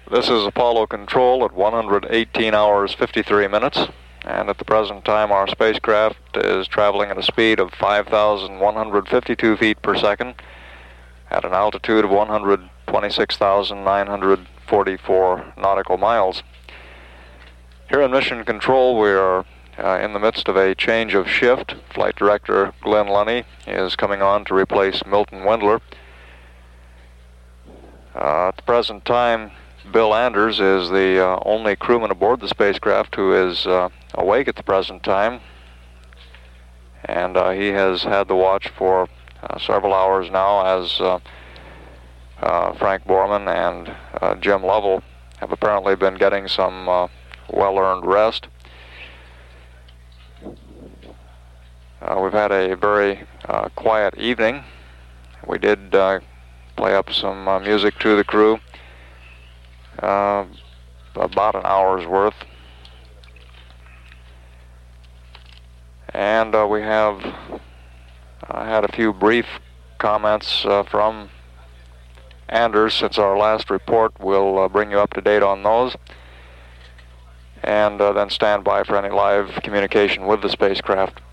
This is Apollo Control at 118 hours 53 minutes, and at the present time our spacecraft is traveling at a speed of 5,152 feet per second at an altitude of 126,944 nautical miles. Here in Mission Control we are in the midst of a change of shift. Flight Director Glenn Lunny is coming on to replace Milton Wendler. At the present time, Bill Anders is the only crewman aboard the spacecraft who is awake at the present time, and he has had the watch for several hours now, as Frank Borman and Jim Lovell have apparently been getting some well-earned rest. We've had a very quiet evening. We did play up some music to the crew, about an hour's worth, and we have had a few brief comments from Anders since our last report. We'll bring you up to date on those, and then stand by for any live communication with the spacecraft.